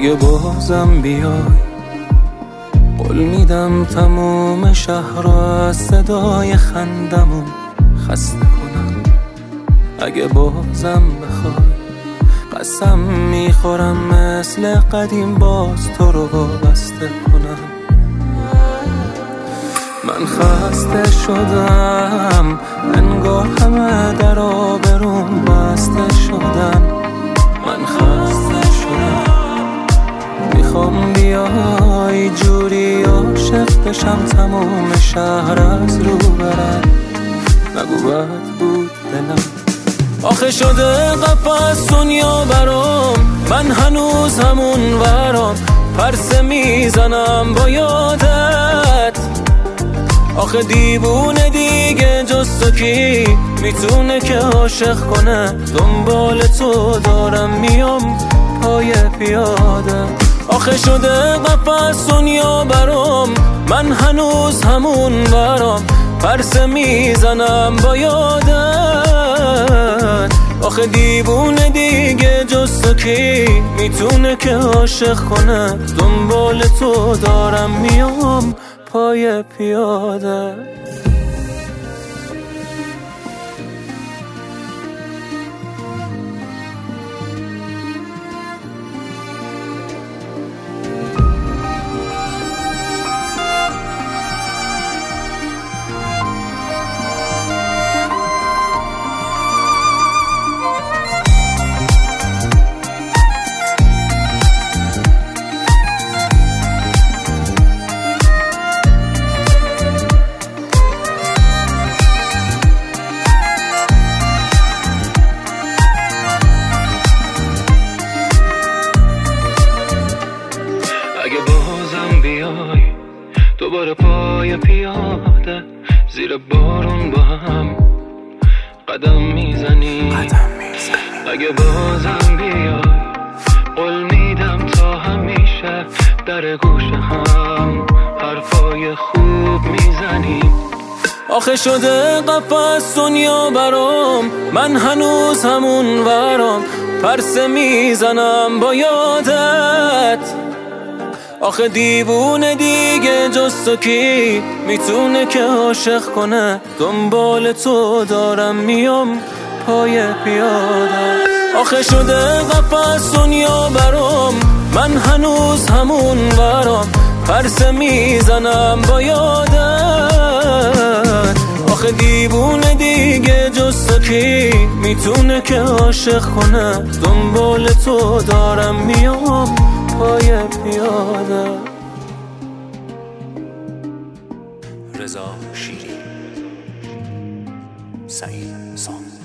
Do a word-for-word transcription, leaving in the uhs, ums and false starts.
اگه بازم بیای قول میدم تموم شهر رو از صدای خندمون خسته کنم. اگه بازم بخوای قسم میخورم مثل قدیم باز تو رو وابسته کنم. من خسته شدم انگار همه در آبروم بسته شدن. من خسته شدم میخوام بیای جوری عاشق بشم تموم شهر از رو برن. نگو بد بود دلم آخه شده قفس دنیا برام، من هنوز همون ورام پرسه میزنم با یادت. آخه دیوونه دیگه جز تو کی میتونه که عاشق کنه؟ دنبال تو دارم میام پای پیاده. آخه شده قفس دنیا برام، من هنوز همون برام پرسه میزنم با یادت. آخه دیوونه دیگه جز تو کی میتونه که عاشق کنه؟ دنبال تو دارم میام پای پیاده. اگه بازم بیای دوباره پای پیاده زیر بارون با هم قدم میزنی. اگه بازم بیای قول میدم تا همیشه در گوش هم حرفای خوب میزنی. آخه شده قفس دنیا برام، من هنوز همون ورام پرسه میزنم با یادت. آخه دیوونه دیگه جز تو کی میتونه که عاشق کنه؟ دنبال تو دارم میام پای پیاده. آخه شده قفس دنیا برام، من هنوز همون برام پرسه میزنم با یادت. آخه دیوونه دیگه جز تو کی میتونه که عاشق کنه؟ دنبال تو دارم میام پای پیاده. رضا شیری، سعید سام.